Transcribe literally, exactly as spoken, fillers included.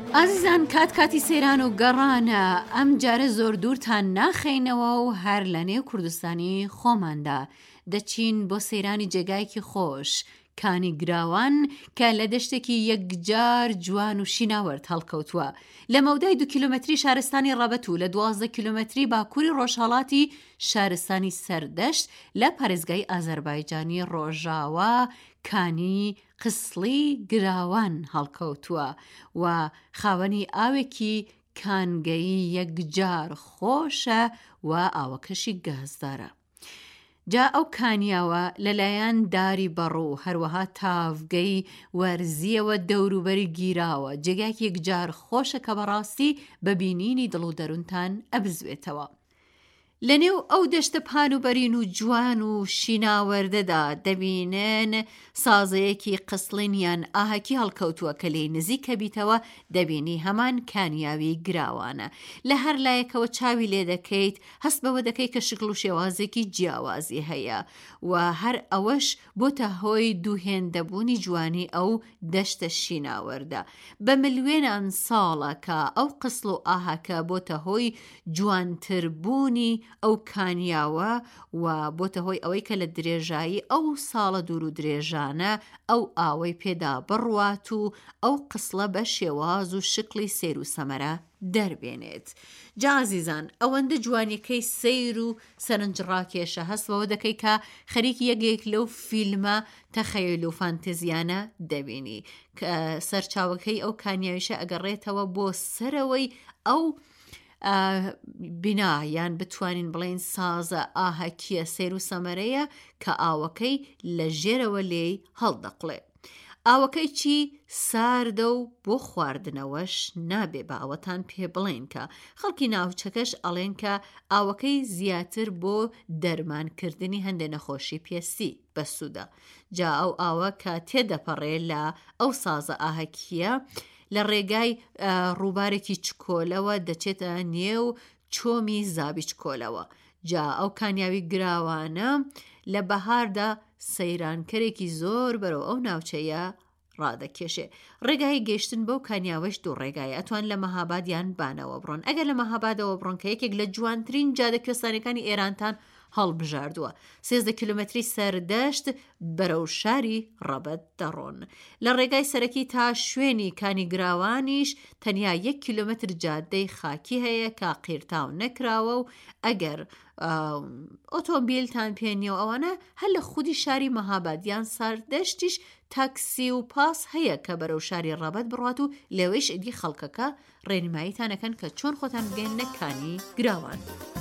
ئازیزان کات کاتی سەیران و گەڕانە ئەم جارە زۆر دوورتان ناخەینەوە و هەر لە نێو کوردستانی خۆماندا دەچین بۆ سەیرانی جێگایەکی خۆش کانی گراوان کە لە دەشتێکی یەکجار جوان و شیناوەرد هەڵکەوتووە لە مەودای دو کیلۆمەتری شارستانی ڕەبەت و لە دوازدە کیلۆمەتری باکووری ڕۆژهەڵاتی شارستانی سەردەشت لە پارێزگای ئازەربایجانی ڕۆژاوە کانی قسڵی گراوان هەڵکەوتووە و خاوەنی ئاوێکی کانگەیی یەکجار خۆشە و ئاوەکەشی گازدارە. جا ئەو کانیاوە لەلایەن داری بەڕوو هەروەها تاڤگەی وەرزیەوە دەوروبەری گیراوە جێگایەکی یەکجار خۆشە کە بەڕاستی بەبینینی دڵ و دەروونتان ئەبزوێتەوە. لە نێو ئەو دەشتە پانوبەرین و جوان و شیناوەردەدا دەبینن سازەیەکی قسڵینیان ئاهەکی هەڵکەوتووە کە لێی نزیکە بیتەوە دەبینی هەمان کانیاوی گراوانە لە هەر لایەکەوە چاوی لێ دەکەیت هەست بەوە دەکەی کە شکل و شێوازێکی جیاوازی هەیە و هەر ئەوەش بۆتە هۆی دووهێندەبوونی جوانی ئەو دەشتە شیناوەردە بە ملوێنان ساڵە کە ئەو قسڵ و ئاهەکە بۆتە هۆی جوانتربوونی ئەو کانیاوە و بۆتە هۆی ئەوەی کە لە درێژایی ئەو ساڵە دوور و درێژانە ئەو ئاوەی پێدا بڕوات و ئەو قسڵە بە شێواز و شکلی سیر و سەمەرە دەربێنێت. جا عزیزان ئەوەندە جوانیەکەی سیر و سەرنجڕاکێشە هەستەوە دەکەی کە خەریکی یەکێک لەو فیلمە تەخەیل و فانتزیانە دەبینی کە سەرچاوەکەی ئەو کانیاویشە ئەگەڕێتەوە بۆ سەرەوەی ئەو بنا یان بتوانین بڵین سازە ئاهەکیە سیر و سەمەرەیە کە ئاوەکەی لە ژێرەوە لێی هەڵدەقڵێ. ئاوەکەی چی ساردە و بۆ خواردنەوەش نابێ بە ئەوەتان پێ بڵێن کە خەڵکی ناوچەکەش ئەڵێن کە ئاوەکەی زیاتر بۆ دەرمانکردنی هەندێک نەخۆشی پێسی بەسوودە. جا ئەو ئاوە کە تێدەپەڕێ لە ئەو سازە ئاهەکیە لە ڕێگای ڕووبارێکی چکۆلەوە دەچێتە نێو چۆمی زابی چکۆلەوە. جا ئەو کانیاوی گراوانە لە بەهاردا سەیرانکەرێکی زۆر بەرەو ئەو ناوچەیە ڕادەکێشێ. ڕێگای گەیشتن بەو کانیاوەش دوو ڕێگایە ئەتوان لە مەهاباد یان بانەوە بڕۆن. ئەگەر لە مەهابادەوە بڕۆن کە یەکێک لە جوانترین جادە کوێستانەکانی ئێرانتان هەڵبژاردووە سێزدە کیلۆمەتری سەردەشت بەرەو شاری ڕەبەت دەڕۆن. لە ڕێگای سەرەکی تا شوێنی کانی گراوانیش تەنیا یەک کیلۆمەتر جادەی خاکی هەیە کە قیرتاو نەکراوە و ئەگەر ئۆتۆمبیلتان پێنیە و ئەوانە هەر لە خودی شاری مەهابادیان سەردەشتیش تاکسی و پاس هەیە کە بەرەو شاری ڕەبەت بڕوات و لەوەیش ئیدی خەڵکەکە ڕێنماییتانەکەن کە چۆن خۆتان بگەن نەکانی گراوان.